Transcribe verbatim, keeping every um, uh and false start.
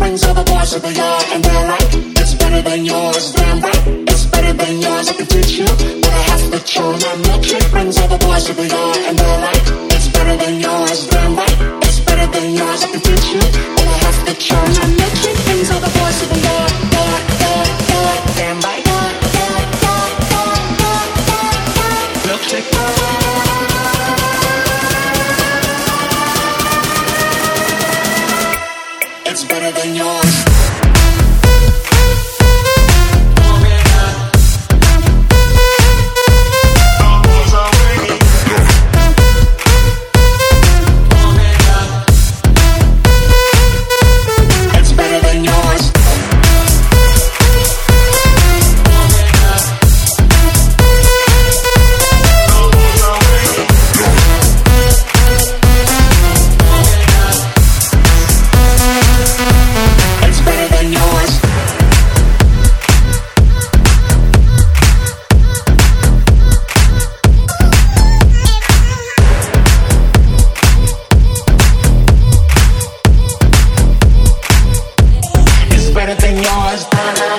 brings all the boys to the yard, and they're like, it's better than yours, damn right. It's better than yours, I can teach you, but I have to show you. Milkshake brings all the boys to the yard, and they're like, it's better than yours, damn right. It's better than yours, I can teach you, but I have to show you. Milkshake brings all the boys to the yard, yard, yard, yard, damn right. Yard, yard, yard, yard, yard, yard, yard. Milkshake. It's better than yours. Better than yours.